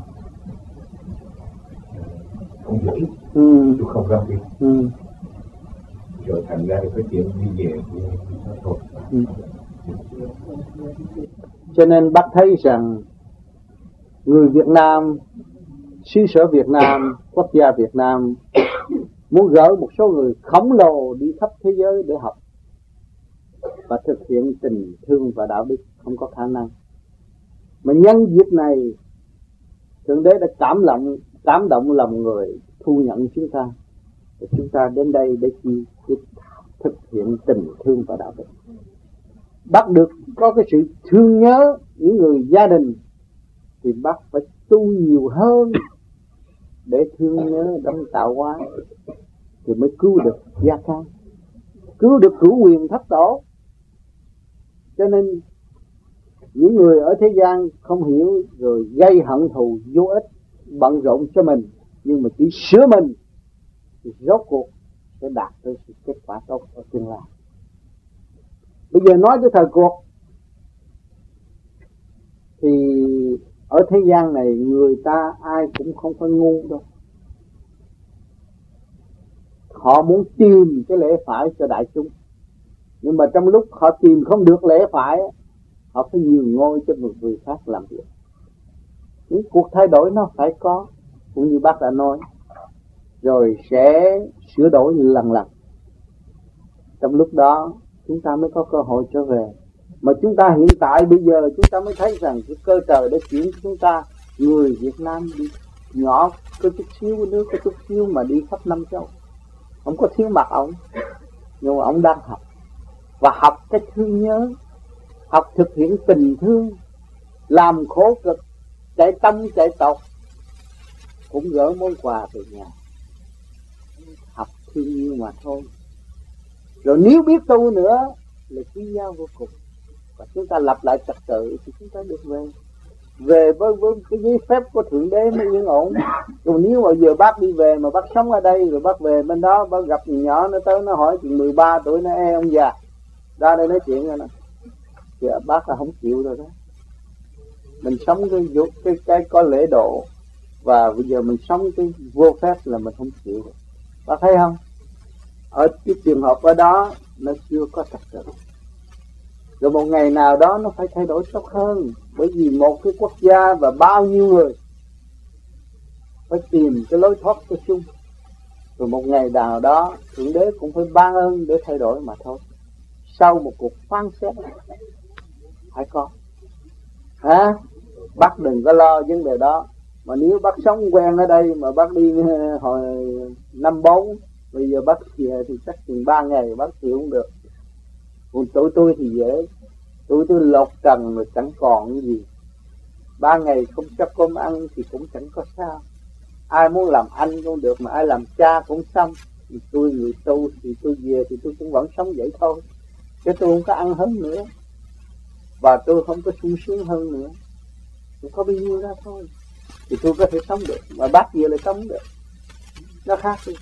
không dễ. Tôi không ra đi. Rồi thành ra cái chuyện đi về thì nó thôi. Cho nên bác thấy rằng người Việt Nam, xứ sở Việt Nam, quốc gia Việt Nam muốn gửi một số người khổng lồ đi khắp thế giới để học và thực hiện tình thương và đạo đức không có khả năng. Mà nhân dịp này Thượng Đế đã cảm động lòng người thu nhận chúng ta. Và chúng ta đến đây để thực hiện tình thương và đạo đức. Bác được có cái sự thương nhớ những người gia đình thì bác phải tu nhiều hơn để thương nhớ đấng tạo hóa thì mới cứu được gia can, cứu được cửu quyền thất tổ. Cho nên những người ở thế gian không hiểu rồi gây hận thù vô ích, bận rộn cho mình, nhưng mà chỉ sửa mình thì rốt cuộc sẽ đạt tới sự kết quả tốt ở tương lai. Bây giờ nói tới thời cuộc thì ở thế gian này người ta ai cũng không phải ngu đâu. Họ muốn tìm cái lẽ phải cho đại chúng, nhưng mà trong lúc họ tìm không được lẽ phải, họ phải nhường ngôi cho một người khác làm việc. Những cuộc thay đổi nó phải có, cũng như bác đã nói, rồi sẽ sửa đổi lần lần. Trong lúc đó chúng ta mới có cơ hội trở về. Mà chúng ta hiện tại bây giờ chúng ta mới thấy rằng cái cơ trời đã chuyển chúng ta, người Việt Nam đi nhỏ có chút xíu nước, có chút xíu mà đi khắp năm châu. Không có thiếu mặt ông, nhưng mà ông đang học. Và học cách thương nhớ, học thực hiện tình thương, làm khổ cực, chạy tâm chạy tộc, cũng gỡ món quà về nhà. Học thương yêu mà thôi. Rồi nếu biết tu nữa là quý giá vô cùng. Và chúng ta lập lại trật tự thì chúng ta được về. Về với cái giấy phép của Thượng Đế mới yên ổn. Còn nếu mà giờ bác đi về mà bác sống ở đây, rồi bác về bên đó, bác gặp người nhỏ nó tới nó hỏi chuyện 13 tuổi nó ông già ra đây nói chuyện rồi nè, thì bác là không chịu rồi đó. Mình sống cái có lễ độ, và bây giờ mình sống cái vô phép là mình không chịu rồi. Bác thấy không? Ở cái trường hợp ở đó nó chưa có trật tự. Rồi một ngày nào đó nó phải thay đổi tốt hơn. Bởi vì một cái quốc gia và bao nhiêu người phải tìm cái lối thoát cho chung. Rồi một ngày nào đó Thượng Đế cũng phải ban ơn để thay đổi mà thôi. Sau một cuộc phán xét phải có. Bác đừng có lo vấn đề đó. Mà nếu bác sống quen ở đây mà bác đi hồi 54, bây giờ bác về thì chắc chừng 3 ngày bác chịu không được. Còn tụi tôi thì dễ. Tụi tôi lột trần rồi chẳng còn cái gì. 3 ngày không cho cơm ăn thì cũng chẳng có sao. Ai muốn làm anh cũng được, mà ai làm cha cũng xong. Thì tôi người tu thì tôi về thì tôi cũng vẫn sống vậy thôi, chứ tôi không có ăn hơn nữa, và tôi không có sung sướng hơn nữa. Tôi có bao nhiêu đó thôi thì tôi có thể sống được, mà bác về lại sống được, nó khác đi.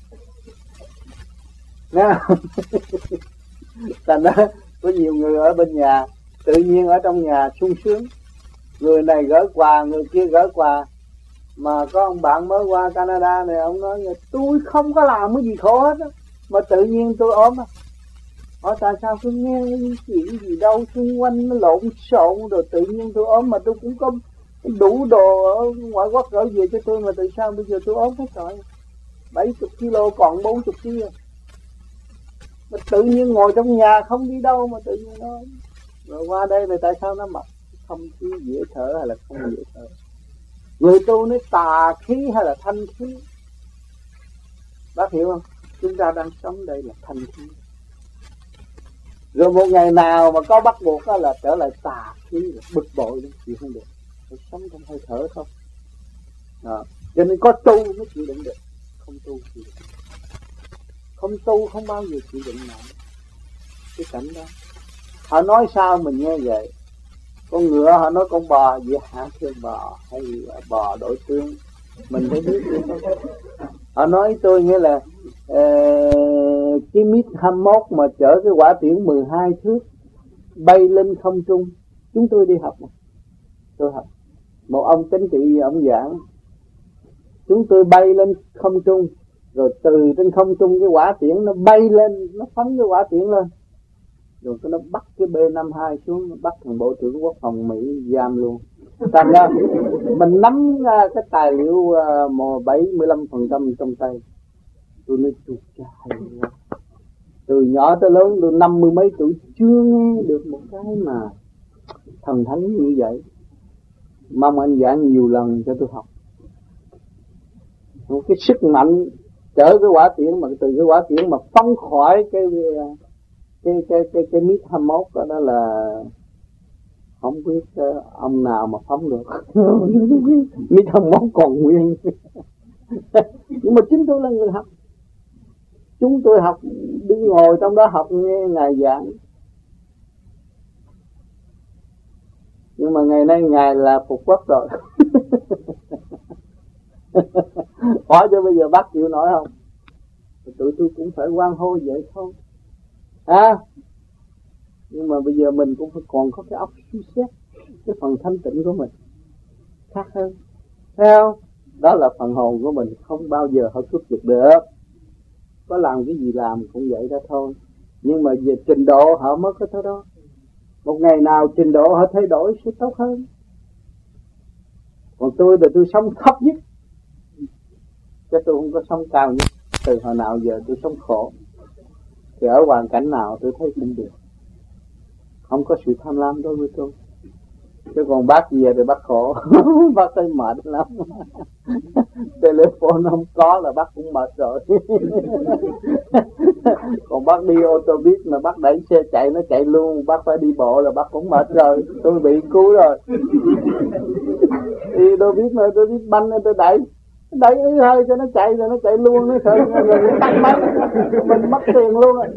Thành ra có nhiều người ở bên nhà tự nhiên ở trong nhà sung sướng, người này gửi quà, người kia gửi quà. Mà có ông bạn mới qua Canada này, ông nói tôi không có làm cái gì khổ hết á, mà tự nhiên tôi ốm á. Hỏi tại sao tôi nghe chuyện gì đâu xung quanh nó lộn xộn, rồi tự nhiên tôi ốm, mà tôi cũng có đủ đồ ở ngoại quốc gửi về cho tôi, mà tại sao bây giờ tôi ốm hết rồi, 70 kg còn 40 kg. Mà tự nhiên ngồi trong nhà không đi đâu mà tự nhiên nó rồi qua đây là tại sao nó mập, không khí dễ thở hay là không dễ thở. Người tu nói tà khí hay là thanh khí, bác hiểu không? Chúng ta đang sống đây là thanh khí, rồi một ngày nào mà có bắt buộc đó là trở lại tà khí, là bực bội đó, chịu không được. Phải sống trong hơi thở không. Cho nên có tu mới chịu đựng được, không tu chịu đựng. Không tu không bao giờ chịu đựng nổi cái cảnh đó. Họ nói sao mình nghe vậy. Con ngựa họ nói con bò, vậy hả thưa bò hay là bò đổi tướng, mình phải biết gì không. Họ nói tôi nghĩa là cái mít 21 mà chở cái quả tiễn 12 thước bay lên không trung. Chúng tôi đi học, tôi học, một ông chính trị ông giảng, chúng tôi bay lên không trung, rồi từ trên không trung cái quả tiễn nó bay lên, nó phóng cái quả tiễn lên, rồi nó bắt cái B-52 xuống, nó bắt thằng Bộ trưởng Quốc phòng Mỹ giam luôn. Thành ra mình nắm ra cái tài liệu 75% trong tay. Tôi nói tôi trai, từ nhỏ tới lớn, tôi 50 mấy tuổi chưa nghe được một cái mà thần thánh như vậy. Mong anh giảng nhiều lần cho tôi học. Một cái sức mạnh chở cái quả tiễn, mà từ cái quả tiễn mà phóng khỏi cái mít 21 đó là không biết ông nào mà phóng được. Mít 21 còn nguyên. Nhưng mà chính tôi là người học. Chúng tôi học, đi ngồi trong đó học nghe Ngài giảng. Nhưng mà ngày nay Ngài là phục quốc rồi. Hỏi cho bây giờ bác chịu nổi không? Tụi tôi cũng phải hoan hô vậy thôi. Nhưng mà bây giờ mình cũng phải còn có cái óc suy xét cái phần thanh tịnh của mình khác hơn, thấy không? Đó là phần hồn của mình, không bao giờ họ cướp giật được. Có làm cái gì làm cũng vậy đó thôi. Nhưng mà về trình độ họ mới có thế đó. Một ngày nào trình độ họ thay đổi sẽ tốt hơn. Còn tôi là tôi sống thấp nhất, chứ tôi không có sống cao nhất. Từ hồi nào giờ tôi sống khổ, thì ở hoàn cảnh nào tôi thấy cũng được, không có sự tham lam đối với tôi. Chứ còn bác về thì bác khổ. Bác thấy mệt lắm. Telephone không có là bác cũng mệt rồi. Còn bác đi ô tô buýt mà bác đẩy xe chạy nó chạy luôn, bác phải đi bộ là bác cũng mệt rồi. Tôi bị cứu rồi. Đi ô tô buýt mà tôi biết banh tôi đẩy hơi cho nó chạy rồi nó chạy luôn, nó sợ người tắt máy mình mất tiền luôn rồi.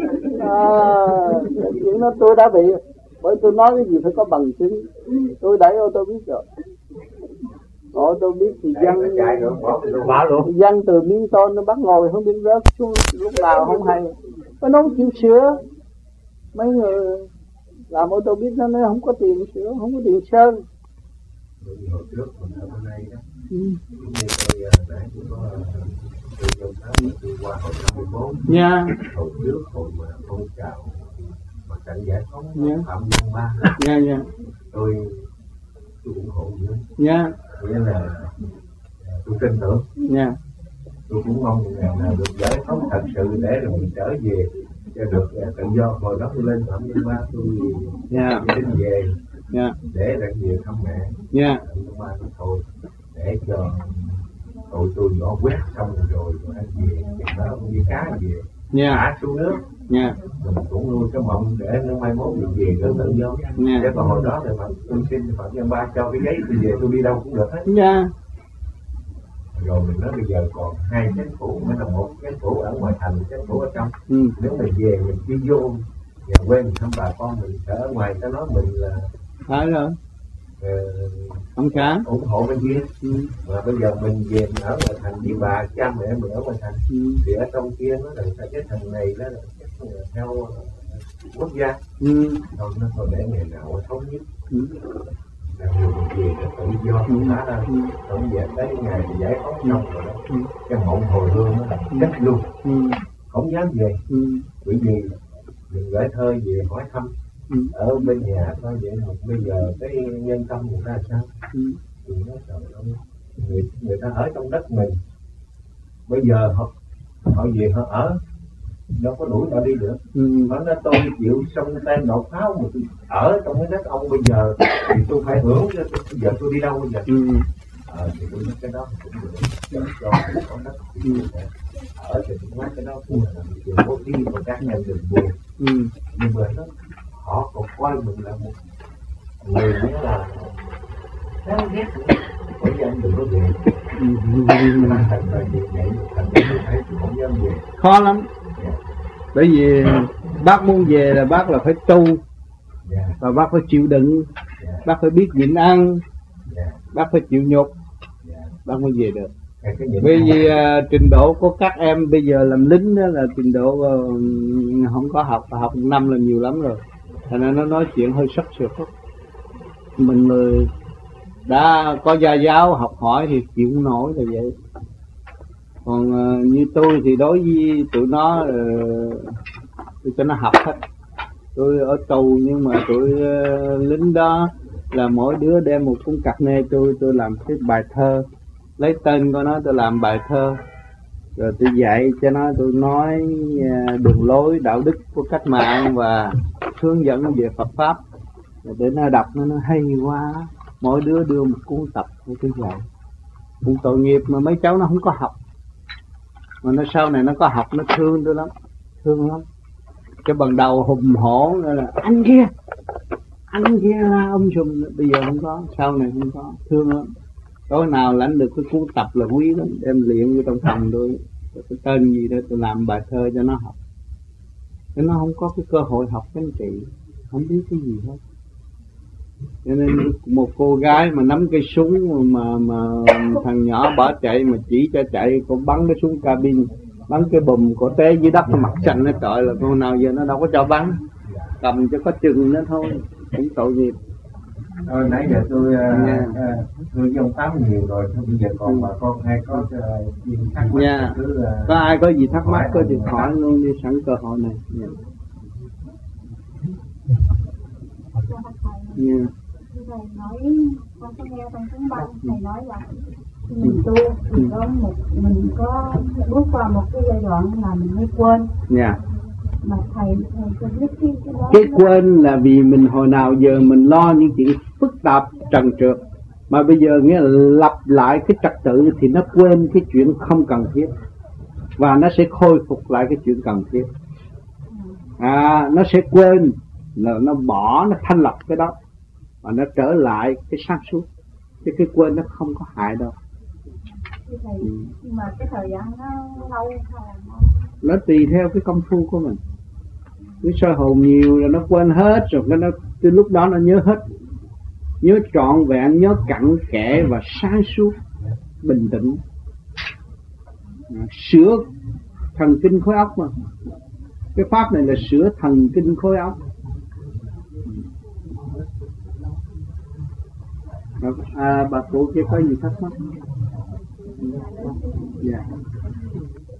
Chuyện đó tôi đã bị, bởi tôi nói cái gì phải có bằng chứng. Tôi đẩy ô tô buýt rồi, ô tô buýt thì dân từ miếng tôn nó bắt ngồi không biết rớt xuống lúc nào không hay, nó không chịu sửa. Mấy người làm ô tô buýt nó nói không có tiền sửa, không có tiền sơn. Hồi trước mình ở bên đây đó, tôi qua hồi 54. Dạ. Hồi trước hồi mà phong trào mà cảnh giải phóng Phạm Văn Ba. Dạ dạ. Tôi ủng hộ nữa. Dạ. Nghĩa là tôi tin tưởng. Dạ. Tôi cũng mong là được giải phóng thật sự để rồi mình trở về cho được tự do. Hồi đó tôi lên Phạm Văn Ba tôi tin về. Yeah. Để lại về thăm mẹ. Không ai nói thôi để cho tôi nhỏ quét xong rồi anh về chừng đó cũng như cá về thả xuống nước. Mình cũng nuôi cái mộng để nó mai mốt được về được tự do. Chứ còn hồi đó thì mà tôi xin Phạm Văn Ba cho cái giấy tôi về tôi đi đâu cũng được hết. Rồi mình nói bây giờ còn 2 chánh phủ, mới là 1 chánh phủ ở ngoài thành, chánh phủ ở trong. Nếu mình về mình đi vô nhà quê mình thăm bà con mình ở ngoài, ta nói mình là phải rồi, ông xã ủng hộ bên kia. Mà bây giờ mình về mình ở ngoài thành với bà cha mẹ mình ở ngoài thành, thì ở trong kia nó là cái thằng này đó là theo quốc gia, thôi nó thôi để ngày nào thống nhất. Là người về là tự do không phá ra, không về tới ngày thì giải phóng xong rồi đó. Cái mộng hồi hương nó là cách luôn, không dám về, bởi vì mình gửi thơ về hỏi thăm ở bên nhà thôi vậy. Mà bây giờ cái nhân tâm người ta sao? Thì nó trời ơi, người ta ở trong đất mình, bây giờ họ về họ ở đâu có đuổi họ đi được. Nói là tôi chịu xong tay nộp pháo mà tôi ở trong cái đất ông bây giờ thì tôi phải hưởng, bây giờ tôi đi đâu bây giờ? Thì tôi nói cái đó cũng được, cho có đất thì ở thì tôi nói cái đó cũng là chuyện có đi mà các nhân đừng buồn. Nhưng mà nó họ còn coi mình là một người nữa là đáng ghét, bởi vì anh đừng có về. Thành ra như vậy, thành ra tôi thấy tôi không dám về. Khó lắm. Bởi vì bác muốn về là bác là phải tu, và bác phải chịu đựng, bác phải biết nhịn ăn, bác phải chịu nhục, bác mới về được. Bởi vì trình độ của các em bây giờ làm lính đó là trình độ không có học, học 1 năm là nhiều lắm rồi. Thành ra nó nói chuyện hơi sốc sược. Mình người đã có gia giáo học hỏi thì chịu không nổi là vậy. Còn như tôi thì đối với tụi nó tôi cho nó học hết. Tôi ở tù nhưng mà tụi lính đó là mỗi đứa đem một cuốn cạc nê, tôi làm cái bài thơ, lấy tên của nó tôi làm bài thơ, rồi tôi dạy cho nó, tôi nói đường lối đạo đức của cách mạng và hướng dẫn về Phật pháp, rồi để nó đọc nó hay quá. Mỗi đứa đưa một cuốn tập của tôi dạy. Cũng tội nghiệp mà mấy cháu nó không có học, mà nó sau này nó có học nó thương tôi lắm, thương lắm. Cái ban đầu hùng hổ là anh kia là ông sùm, bây giờ không có, sau này không có, thương lắm. Tối nào lãnh được cái cuốn tập là quý lắm, đem luyện vô trong phòng tôi, cái tên gì đó tôi làm bài thơ cho nó học. Chứ nó không có cái cơ hội học chính trị, không biết cái gì hết. Cho nên một cô gái mà nắm cây súng mà thằng nhỏ bỏ chạy mà chỉ cho chạy, cũng bắn cái súng cabin, bắn cái bùm cổ té dưới đất, mặt xanh nó trời, là cô nào giờ nó đâu có cho bắn, cầm cho có chừng nữa thôi, cũng tội nghiệp. Nãy giờ tôi với ông Tám nhiều rồi, bây giờ còn bà con hay có gì thắc mắc có ai có gì thắc mắc có thì hỏi luôn đi, sẵn cơ hội này. Thầy nói, con có nghe trong cuốn băng, thầy nói là mình tu thì mình có bước qua một cái giai đoạn là mình hay quên. Mà thầy cho biết cái đó. Cái quên là vì mình hồi nào giờ mình lo những chuyện phức tạp trần trượt, mà bây giờ nghĩa là lặp lại cái trật tự thì nó quên cái chuyện không cần thiết, và nó sẽ khôi phục lại cái chuyện cần thiết. Nó sẽ quên là nó bỏ, nó thanh lọc cái đó, và nó trở lại cái sáng suốt. Cái quên nó không có hại đâu. Nhưng mà cái thời gian nó lâu hay là nó tùy theo cái công phu của mình. Cái soi hồn nhiều là nó quên hết rồi, nó từ lúc đó nó nhớ hết, nhớ trọn vẹn, nhớ cặn kẽ và sáng suốt, bình tĩnh. Sửa thần kinh khối óc mà. Cái pháp này là sửa thần kinh khối óc. Bà cụ kia có gì thắc mắc? Dạ.